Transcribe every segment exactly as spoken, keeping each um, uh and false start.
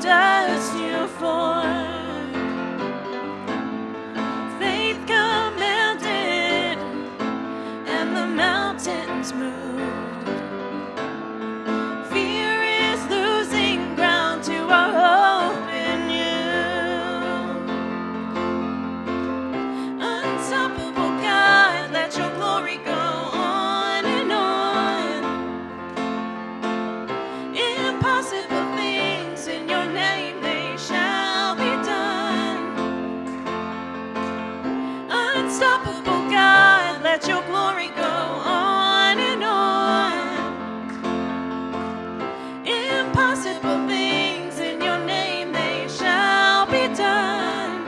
dust you formed. Faith commanded, and the mountains moved. Fear is losing ground to our hope in you. Unstoppable God, let your glory go on and on. Impossible things in your name, they shall be done. Unstoppable God, let your glory go on and on. Impossible things in your name, they shall be done.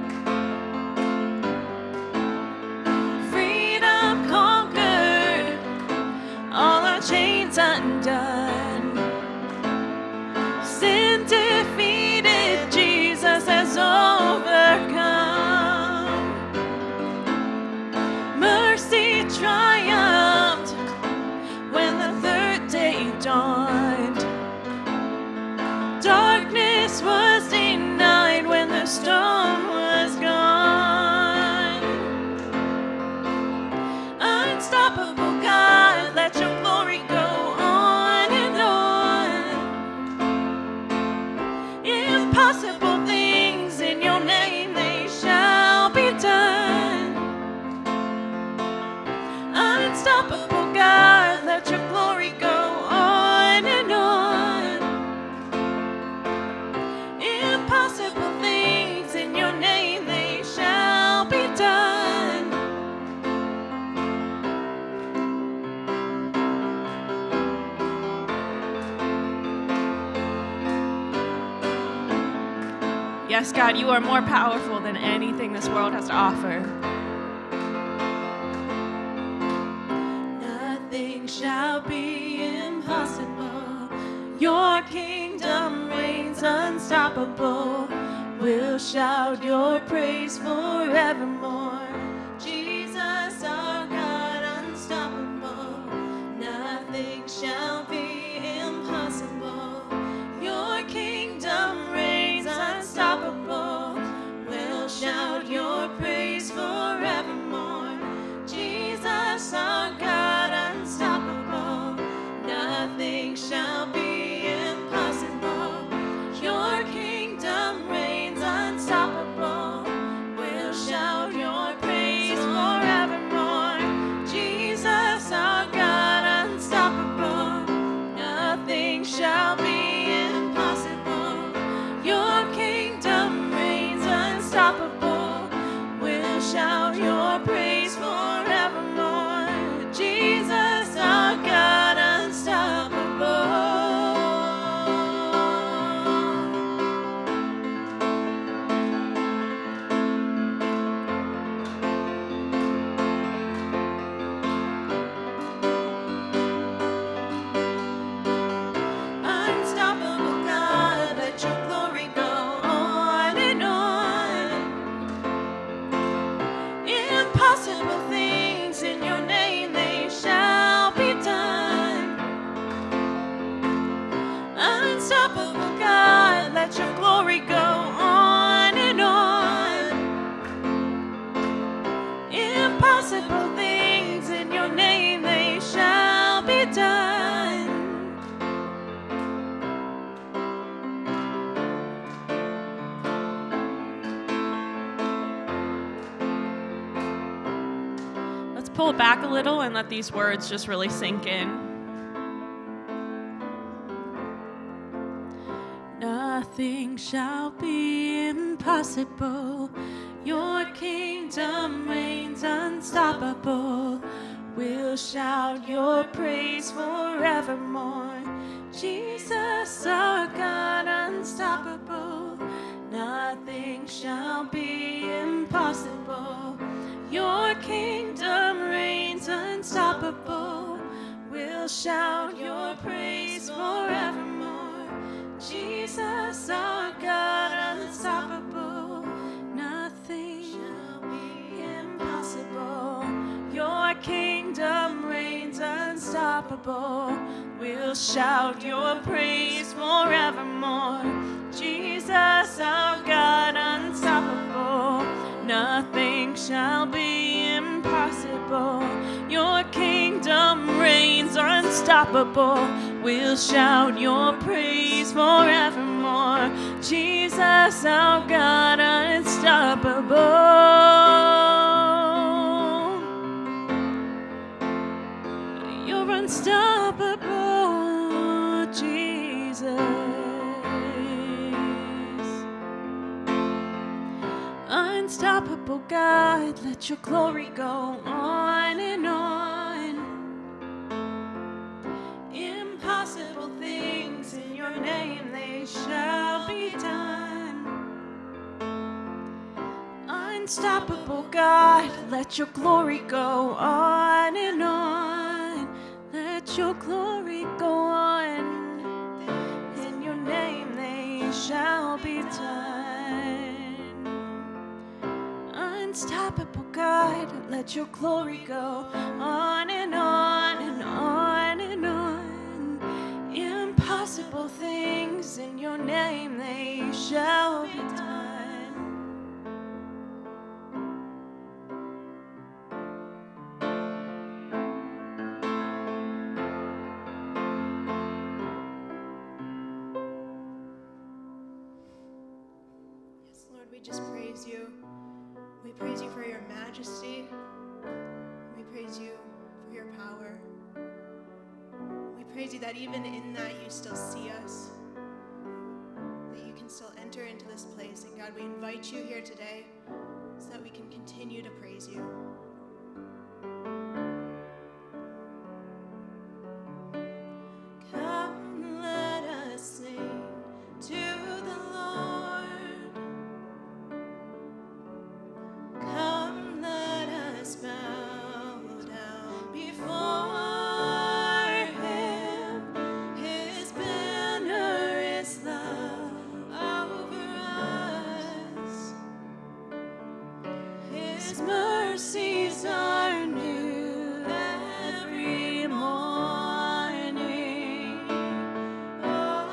Freedom conquered, all our chains undone. Sin defeated, Jesus has overcome. Mercy triumphed when the third day dawned. Darkness was denied when the storm was gone. Unstoppable God, let your glory go on and on. Impossible things in your name, they shall be done. Unstoppable God, let your glory go on and on. Impossible things in your name, they shall be done. Yes, God, you are more powerful than anything this world has to offer. Nothing shall be impossible. Your kingdom reigns unstoppable. We'll shout your praise forevermore. Jesus, our God, unstoppable. Nothing shall be impossible. Your kingdom reigns unstoppable. We'll shout your praise forevermore. Jesus, our God, unstoppable. Nothing shall be impossible. Your kingdom reigns unstoppable. We'll shout your praise forevermore. Jesus, our God, unstoppable. Nothing shall be impossible. Your kingdom reigns unstoppable. We'll shout your praise forevermore. Jesus, our God, unstoppable. Unstoppable God, let your glory go on and on. Impossible things in your name, they shall be done. Unstoppable God, let your glory go on and on. Impossible things in your name, they shall be done. Let's pull back a little and let these words just really sink in. Nothing shall be impossible. Your kingdom reigns unstoppable. We'll shout your praise forevermore. Jesus, our God, unstoppable. Nothing shall be impossible. Your kingdom reigns unstoppable. We'll shout your praise forevermore. Jesus, our God, unstoppable. Nothing shall be impossible. Your kingdom reigns unstoppable. We'll shout your praise forevermore. Jesus, shall be impossible. Your kingdom reigns unstoppable. We'll shout your praise forevermore. Jesus, our God, unstoppable. You're unstoppable, Jesus. Unstoppable God, let your glory go on and on. Impossible things in your name, they shall be done. Unstoppable God, let your glory go on and on. Let your glory go on. In your name, they shall be done. Unstoppable God, let your glory go on and on and on and on. Impossible things in your name, they shall be done. Yes, Lord, we just praise you. We praise you for your majesty. We praise you for your power. We praise you that even in that you still see us, that you can still enter into this place. And God, we invite you here today so that we can continue to praise you. Come, let us sing to the Lord. Come, let us bow down before Him. His banner is love over us. His mercies are new every morning. Oh,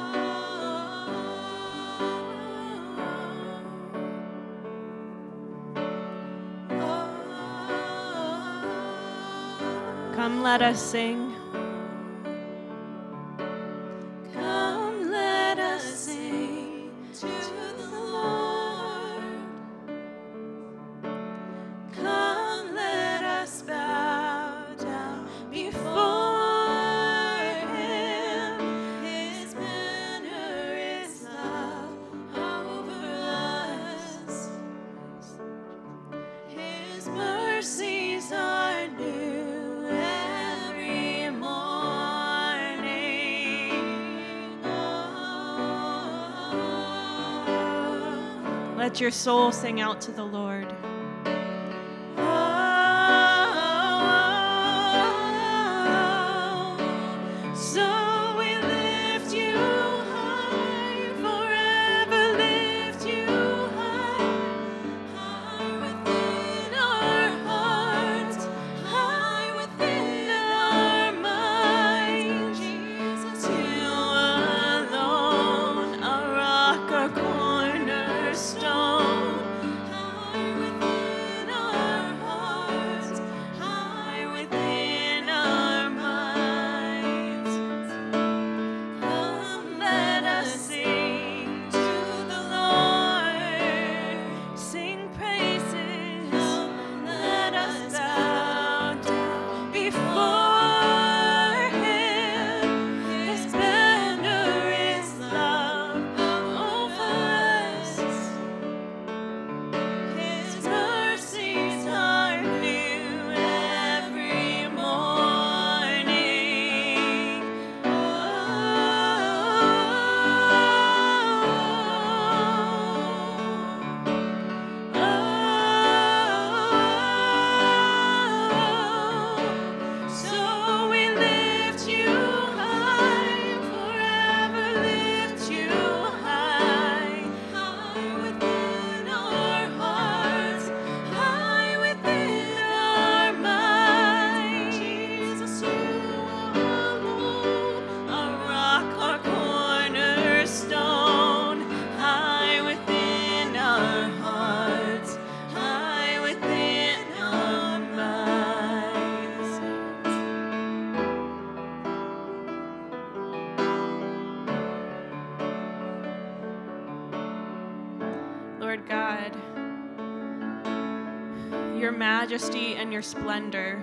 come, let us sing. Come, let us sing to the Lord. Come, let us bow down before Him. His banner is love over us. His mercies are new every morning. Oh, let your soul sing out to the Lord. So we lift you high, forever lift you high, high within our hearts, high within our minds. Jesus, you alone, our rock, our cornerstone, high within Lord God, your majesty and your splendor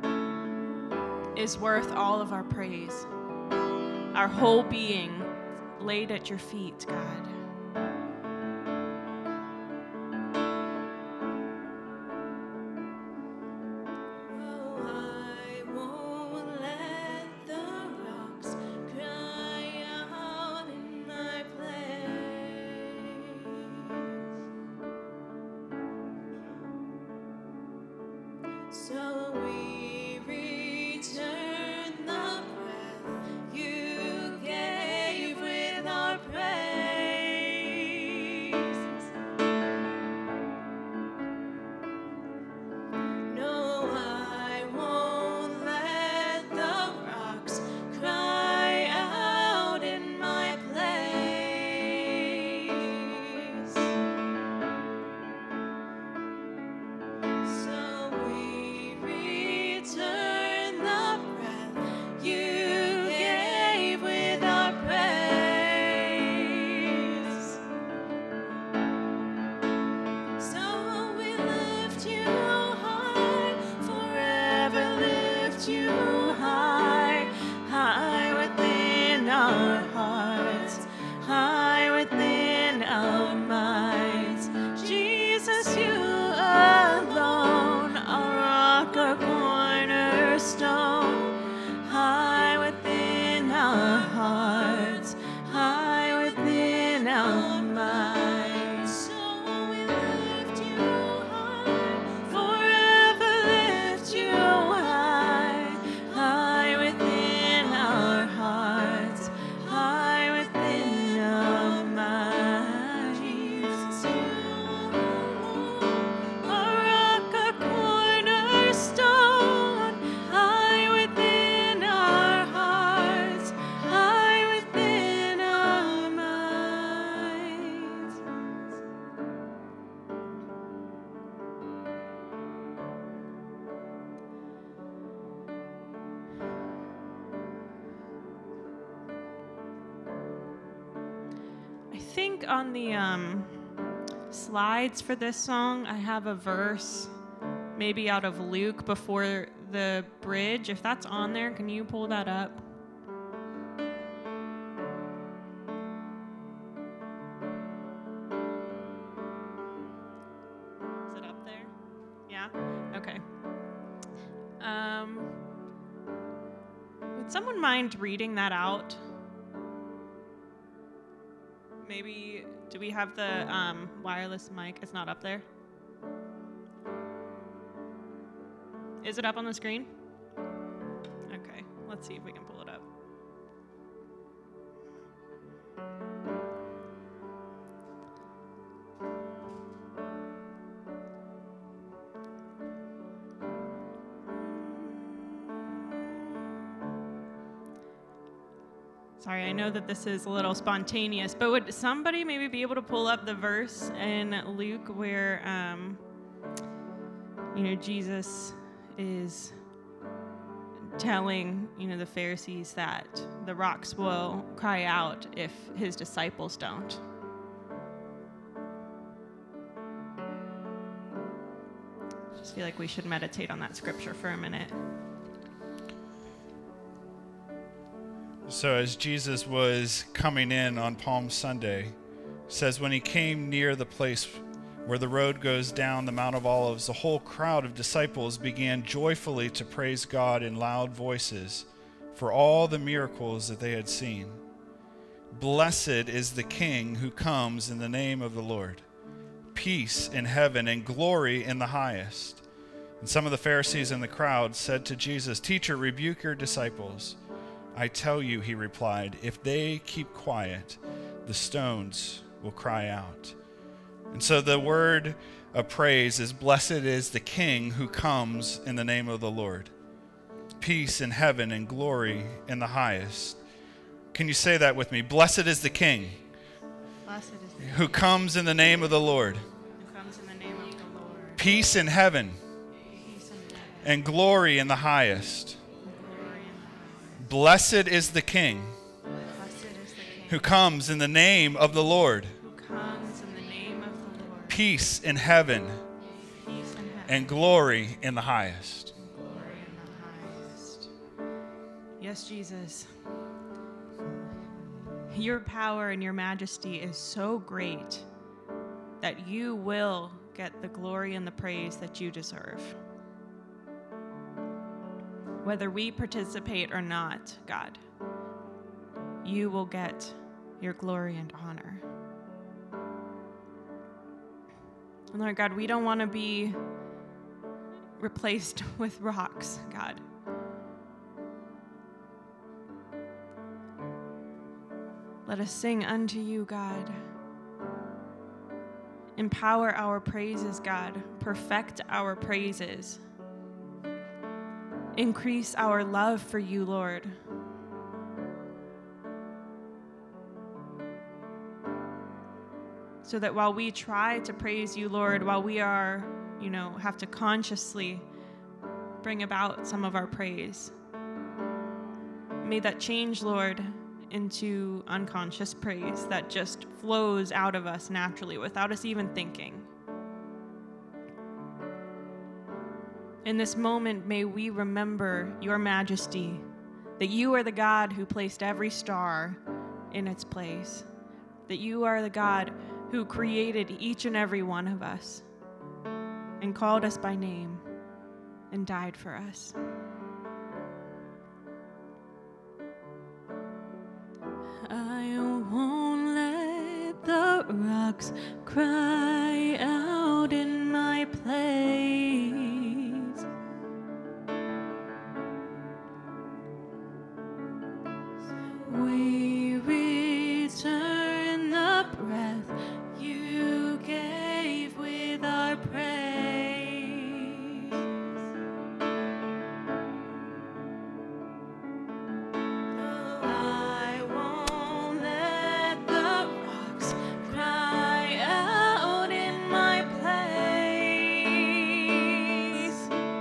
is worth all of our praise. Our whole being laid at your feet, God. So we return the breath you gave with our praise. No, I won't let the rocks cry out in my place. So we return the breath you gave with our praise. So we lift you high, forever lift you high, high within our hearts, high within our minds. Jesus, you alone, our rock, our cornerstone, high within our hearts, high within our minds. So we lift you high, forever lift you high, high within our hearts, high within our minds. Jesus, you alone, our rock, our cornerstone, high within our hearts, high within our minds. I think on the um, slides for this song, I have a verse, maybe out of Luke before the bridge. If that's on there, can you pull that up? Is it up there? Yeah? Okay. Um, would someone mind reading that out? Maybe, do we have the um, wireless mic? It's not up there. Is it up on the screen? Okay, let's see if we can pull it up. Sorry, I know that this is a little spontaneous, but would somebody maybe be able to pull up the verse in Luke where, um, you know, Jesus is telling, you know, the Pharisees that the rocks will cry out if his disciples don't? I just feel like we should meditate on that scripture for a minute. So as Jesus was coming in on Palm Sunday, it says when he came near the place where the road goes down the Mount of Olives, the whole crowd of disciples began joyfully to praise God in loud voices for all the miracles that they had seen. Blessed is the King who comes in the name of the Lord. Peace in heaven and glory in the highest. And some of the Pharisees in the crowd said to Jesus, "Teacher, rebuke your disciples." "I tell you," he replied, "if they keep quiet, the stones will cry out." And so the word of praise is, blessed is the King who comes in the name of the Lord. Peace in heaven and glory in the highest. Can you say that with me? Blessed is the King, Blessed is the who comes in the name of the Lord. who comes in the name of the Lord. Peace in heaven Peace and heaven, and glory in the highest. glory in the Lord. Blessed is the King Blessed is the King who comes in the name of the Lord. who comes in the name of the Lord. peace in heaven, Peace in heaven. and glory in the highest. Glory in the highest. Yes, Jesus. Your power and your majesty is so great that you will get the glory and the praise that you deserve. Whether we participate or not, God, you will get your glory and honor. And Lord God, we don't want to be replaced with rocks, God. Let us sing unto you, God. Empower our praises, God. Perfect our praises. Increase our love for you, Lord. So that while we try to praise you, Lord, while we are, you know, have to consciously bring about some of our praise, may that change, Lord, into unconscious praise that just flows out of us naturally without us even thinking. In this moment, may we remember your majesty, that you are the God who placed every star in its place, that you are the God who created each and every one of us and called us by name and died for us. I won't let the rocks cry out in my place. We return the breath you gave with our praise. I won't let the rocks cry out in my place.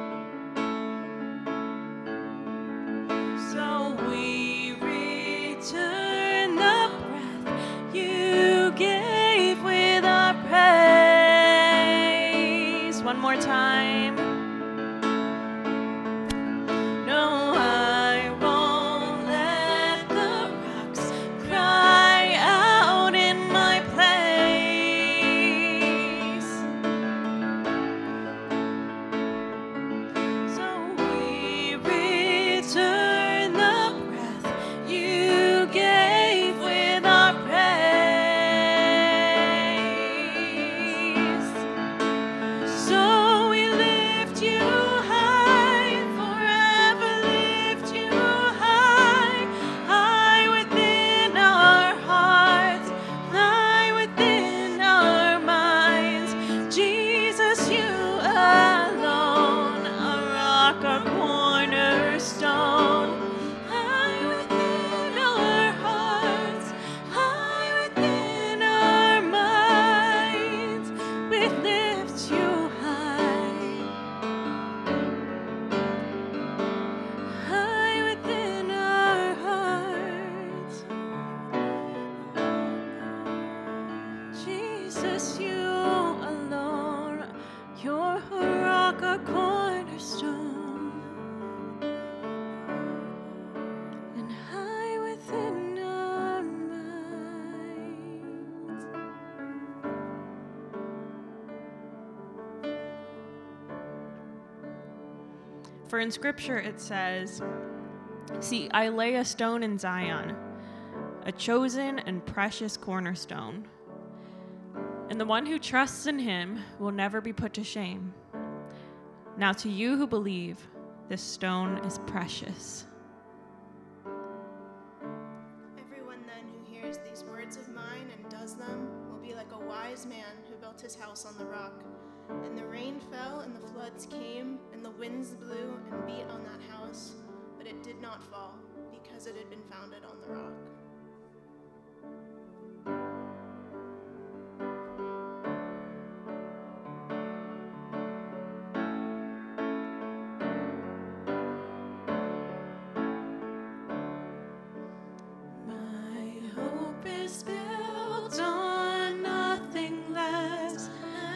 So we return the breath you gave with our praise. One more time. No, I won't let the rocks cry out in my place. So we return the breath you gave with our praise. So we lift you high, forever lift you high, high within our hearts, high within our minds. Jesus, you alone, a rock, a cornerstone, high within our hearts, high within our minds. We lift you high, high within our hearts. Jesus, you alone, you're a rock, a cornerstone, and high within our minds. For in Scripture it says, "See, I lay a stone in Zion, a chosen and precious cornerstone, and the one who trusts in him will never be put to shame. Now to you who believe, this stone is precious." Everyone then who hears these words of mine and does them will be like a wise man who built his house on the rock. And the rain fell, and the floods came, and the winds blew and beat on that house, but it did not fall, because it had been founded on the rock. My hope is built on nothing less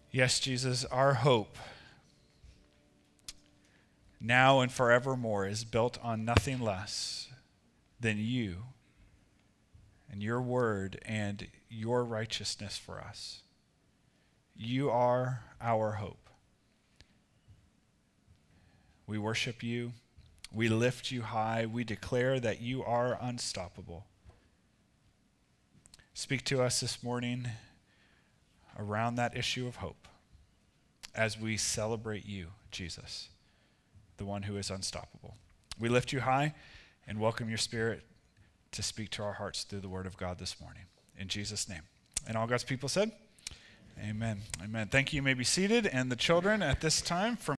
Yes, Jesus, our hope now and forevermore is built on nothing less than you and your word and your righteousness for us. You are our hope. We worship you. We lift you high. We declare that you are unstoppable. Speak to us this morning around that issue of hope as we celebrate you, Jesus, the one who is unstoppable. We lift you high and welcome your Spirit to speak to our hearts through the word of God this morning. In Jesus' name. And all God's people said, amen. Amen. Thank you. You may be seated. And the children at this time from